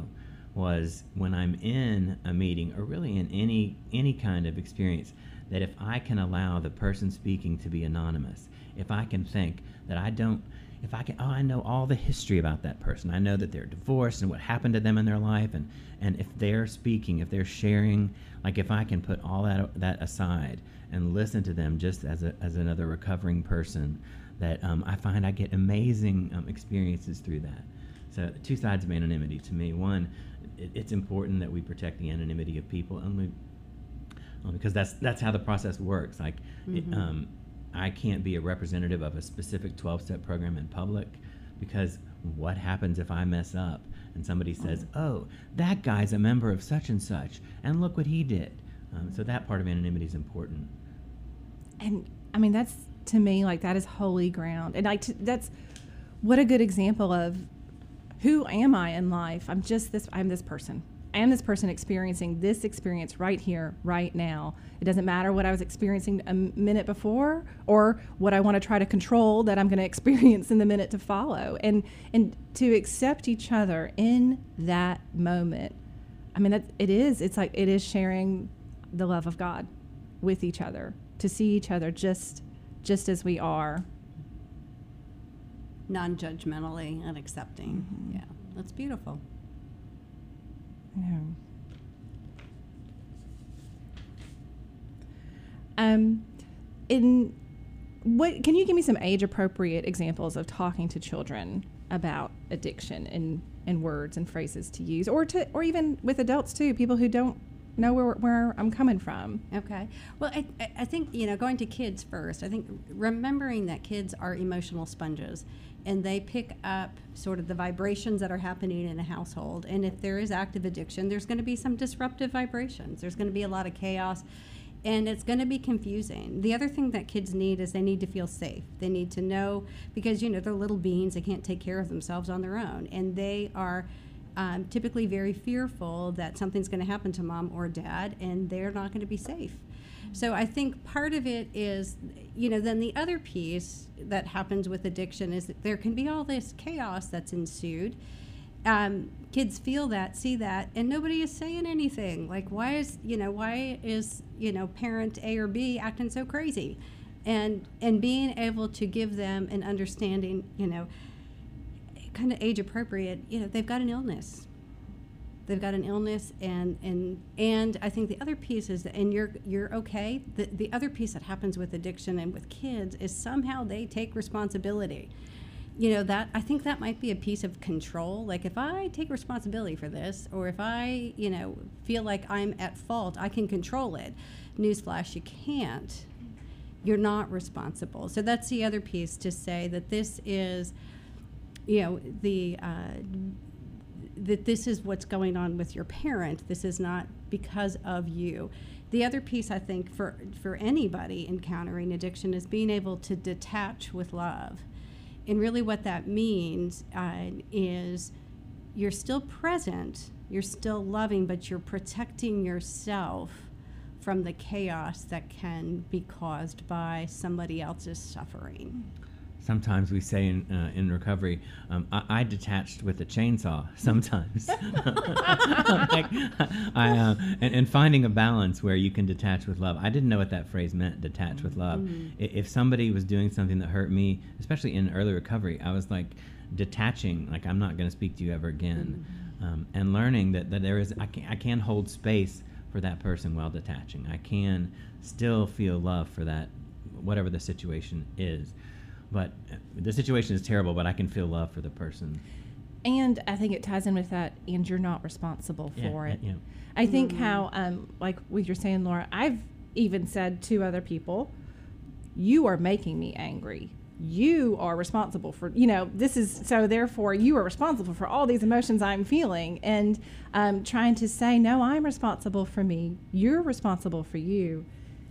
was when I'm in a meeting, or really in any any kind of experience, that if I can allow the person speaking to be anonymous, if I can think that I don't, if I can, oh, I know all the history about that person. I know that they're divorced and what happened to them in their life, and, and if they're speaking, if they're sharing, like if I can put all that that aside and listen to them just as a, as another recovering person, that um, I find I get amazing um, experiences through that. So two sides of anonymity to me. One, it, it's important that we protect the anonymity of people, and we um, because that's that's how the process works. Like, Mm-hmm. it, um, I can't be a representative of a specific twelve-step program in public, because what happens if I mess up and somebody says, "Oh, that guy's a member of such and such, and look what he did." Um, so that part of anonymity is important. And I mean, that's, to me, like, that is holy ground. And like, t- that's what a good example of who am I in life. I'm just this, I'm this person. I am this person experiencing this experience right here, right now. It doesn't matter what I was experiencing a minute before or what I want to try to control that I'm going to experience in the minute to follow. And and to accept each other in that moment. I mean, that, it is, it's like, it is sharing the love of God with each other, to see each other just just as we are. Non-judgmentally and accepting. Mm-hmm. Yeah, that's beautiful. Yeah. Um, in what can you give me some age-appropriate examples of talking to children about addiction and and words and phrases to use, or to or even with adults too, people who don't know where where I'm coming from? Okay. Well, I, I- I think, you know, going to kids first, I think remembering that kids are emotional sponges and they pick up sort of the vibrations that are happening in a household. And if there is active addiction, there's going to be some disruptive vibrations. There's going to be a lot of chaos and it's going to be confusing. The other thing that kids need is they need to feel safe. They need to know, because, you know, they're little beings, they can't take care of themselves on their own. And they are um, typically very fearful that something's going to happen to mom or dad and they're not going to be safe. So I think part of it is, you know, then the other piece that happens with addiction is that there can be all this chaos that's ensued. Um, kids feel that, see that, and nobody is saying anything. Like, why is, you know, why is, you know, parent A or B acting so crazy? And and being able to give them an understanding, you know, kind of age appropriate, you know, they've got an illness. They've got an illness, and and and I think the other piece is that, and you're you're okay. The the other piece that happens with addiction and with kids is somehow they take responsibility. You know, that I think that might be a piece of control. Like, if I take responsibility for this, or if I, you know, feel like I'm at fault, I can control it. Newsflash, you can't. You're not responsible. So that's the other piece, to say that this is, you know, the uh, that this is what's going on with your parent. This is not because of you. The other piece, I think, for for anybody encountering addiction is being able to detach with love. And really what that means uh, is you're still present, you're still loving, but you're protecting yourself from the chaos that can be caused by somebody else's suffering. Sometimes we say in uh, in recovery, um, I, I detached with a chainsaw. Sometimes, like, I uh, and, and finding a balance where you can detach with love. I didn't know what that phrase meant, detach with love. Mm-hmm. I- If somebody was doing something that hurt me, especially in early recovery, I was like detaching, like, I'm not going to speak to you ever again, Mm-hmm. um, and learning that, that there is I can I can hold space for that person while detaching. I can still feel love for that, whatever the situation is. But the situation is terrible, but I can feel love for the person. And I think it ties in with that, and you're not responsible Yeah, for yeah, it. yeah. I think how, um, like what you're saying, Laura, I've even said to other people, you are making me angry. You are responsible for, you know, this is, so therefore you are responsible for all these emotions I'm feeling. And um, trying to say, no, I'm responsible for me. You're responsible for you.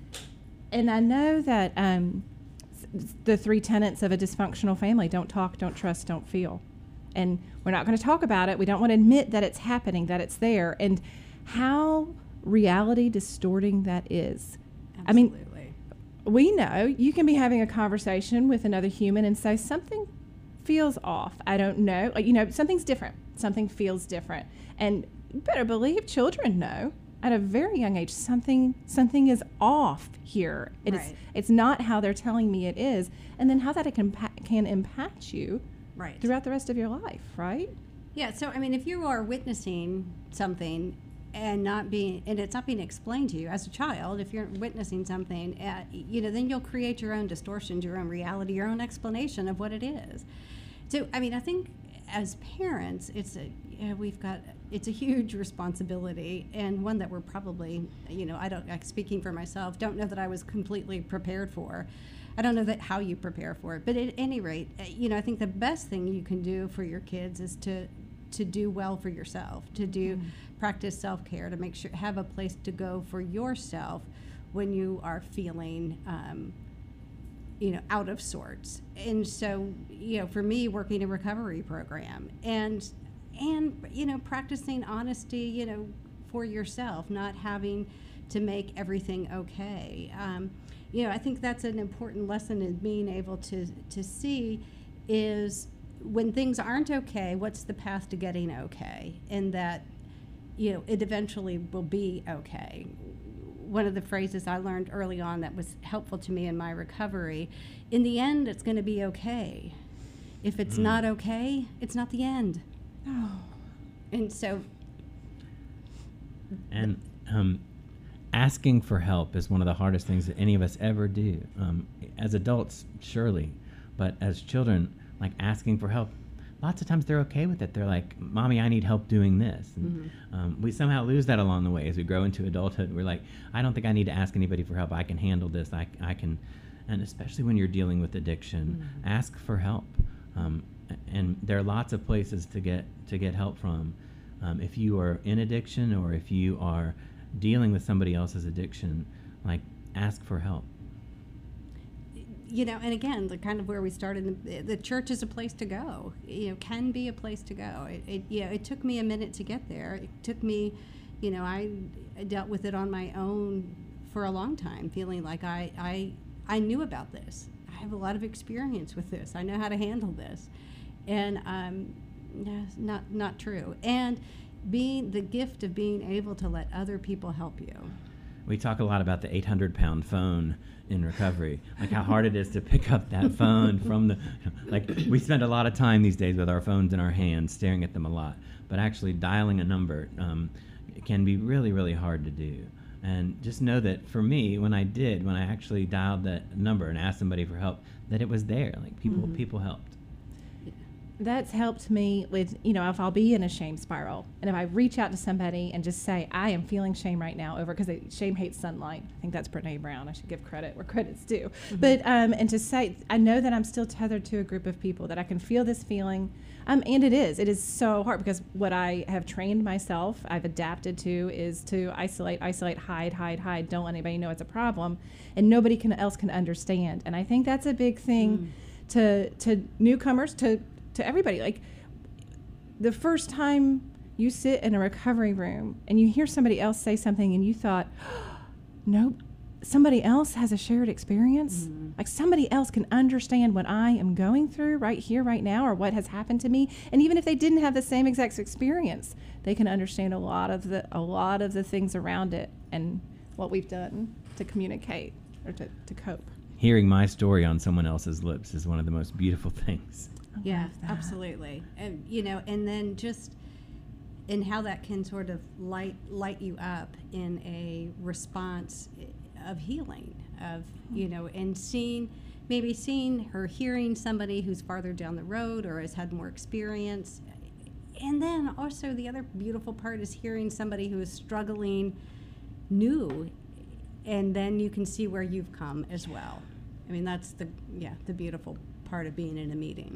And I know that um, the three tenets of a dysfunctional family: don't talk, don't trust, don't feel. And we're not going to talk about it. We don't want to admit that it's happening, that it's there, and how reality distorting that is. I mean, Absolutely. we know you can be having a conversation with another human and say, something feels off. I don't know. Like, you know, something's different. Something feels different. And you better believe children know at a very young age, something something is off here. It is, Right. it's not how they're telling me it is. And then how that it can, pa- can impact you Right. throughout the rest of your life, right? Yeah, so I mean, if you are witnessing something and not being, and it's not being explained to you as a child, if you're witnessing something, uh, you know, then you'll create your own distortions, your own reality, your own explanation of what it is. So, I mean, I think as parents, it's a yeah, we've got it's a huge responsibility, and one that we're probably, you know, I don't like, speaking for myself, don't know that I was completely prepared for. I don't know that how you prepare for it, but at any rate, you know, I think the best thing you can do for your kids is to to do well for yourself, to do mm. practice self-care, to make sure have a place to go for yourself when you are feeling um, you know, out of sorts. And so, you know, for me, working a recovery program and and you know, practicing honesty, you know, for yourself, not having to make everything okay. Um, you know, I think that's an important lesson in being able to to see is when things aren't okay, what's the path to getting okay, and that, you know, it eventually will be okay. One of the phrases I learned early on that was helpful to me in my recovery, in the end, it's going to be okay. If it's mm. not okay, it's not the end. Oh. And so... And um, asking for help is one of the hardest things that any of us ever do. Um, as adults, surely, but as children, like asking for help, lots of times they're okay with it. They're like, Mommy, I need help doing this. And, mm-hmm. um, we somehow lose that along the way as we grow into adulthood. We're like, I don't think I need to ask anybody for help. I can handle this. I, I can, and especially when you're dealing with addiction, mm-hmm. ask for help. Um, and there are lots of places to get to get help from. Um, if you are in addiction or if you are dealing with somebody else's addiction, like ask for help. You know, and again, the kind of where we started, the, the church is a place to go. You know, can be a place to go. It, it, you know, it took me a minute to get there. It took me, you know, I, I dealt with it on my own for a long time, feeling like I, I, I knew about this. I have a lot of experience with this. I know how to handle this, and um, no, not not true. And being the gift of being able to let other people help you. We talk a lot about the eight hundred pound phone in recovery, like how hard it is to pick up that phone from the, like we spend a lot of time these days with our phones in our hands, staring at them a lot, but actually dialing a number um, can be really, really hard to do. And just know that for me, when I did, when I actually dialed that number and asked somebody for help, that it was there, like people, mm-hmm. people helped. That's helped me with, you know, if I'll be in a shame spiral and if I reach out to somebody and just say, I am feeling shame right now over, because shame hates sunlight. I think that's Brene Brown. I should give credit where credit's due. Mm-hmm. But, um, and to say, I know that I'm still tethered to a group of people, that I can feel this feeling. Um, and it is, it is so hard, because what I have trained myself, I've adapted to, is to isolate, isolate, hide, hide, hide. Don't let anybody know it's a problem. And nobody can, else can understand. And I think that's a big thing mm. to, to newcomers, to, to everybody. Like, the first time you sit in a recovery room and you hear somebody else say something and you thought, oh, nope, somebody else has a shared experience. Mm-hmm. Like, somebody else can understand what I am going through right here, right now, or what has happened to me. And even if they didn't have the same exact experience, they can understand a lot of the a lot of the things around it and what we've done to communicate or to, to cope. Hearing my story on someone else's lips is one of the most beautiful things. Yeah, absolutely. And, you know, and then just in how that can sort of light light you up in a response of healing, of, you know, and seeing, maybe seeing or hearing somebody who's farther down the road or has had more experience. And then also the other beautiful part is hearing somebody who is struggling new, and then you can see where you've come as well. I mean, that's the, yeah, the beautiful part of being in a meeting.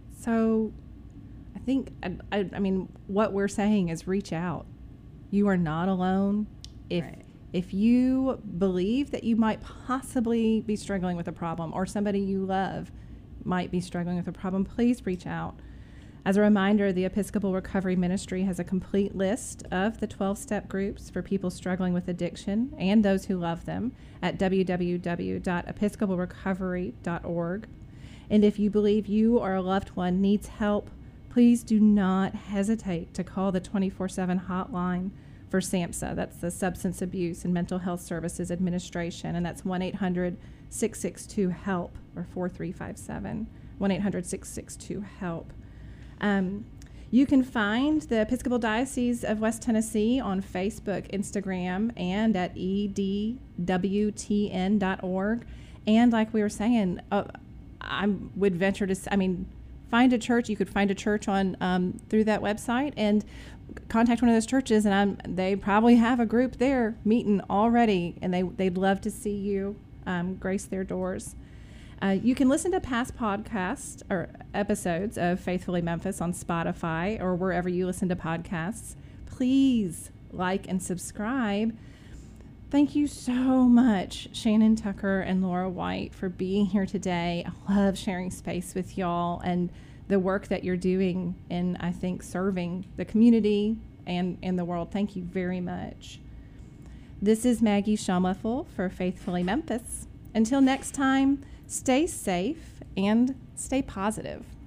So I think, I, I, I mean, what we're saying is reach out. You are not alone. If right. if you believe that you might possibly be struggling with a problem, or somebody you love might be struggling with a problem, please reach out. As a reminder, the Episcopal Recovery Ministry has a complete list of the twelve-step groups for people struggling with addiction and those who love them at w w w dot episcopal recovery dot org. And if you believe you or a loved one needs help, please do not hesitate to call the twenty-four seven hotline for SAMHSA. That's the Substance Abuse and Mental Health Services Administration, and that's one eight hundred six six two HELP, or four three five seven, one eight hundred six six two HELP. Um, you can find the Episcopal Diocese of West Tennessee on Facebook, Instagram, and at e d w t n dot org. And like we were saying, uh, I would venture to, I mean, find a church. You could find a church on um, through that website and contact one of those churches, and I'm, they probably have a group there meeting already, and they, they'd love to see you um, grace their doors. Uh, you can listen to past podcasts or episodes of Faithfully Memphis on Spotify or wherever you listen to podcasts. Please like and subscribe. Thank you so much, Shannon Tucker and Laura White, for being here today. I love sharing space with y'all and the work that you're doing in, I think, serving the community and, and the world. Thank you very much. This is Maggie Schaumoeffel for Faithfully Memphis. Until next time, stay safe and stay positive.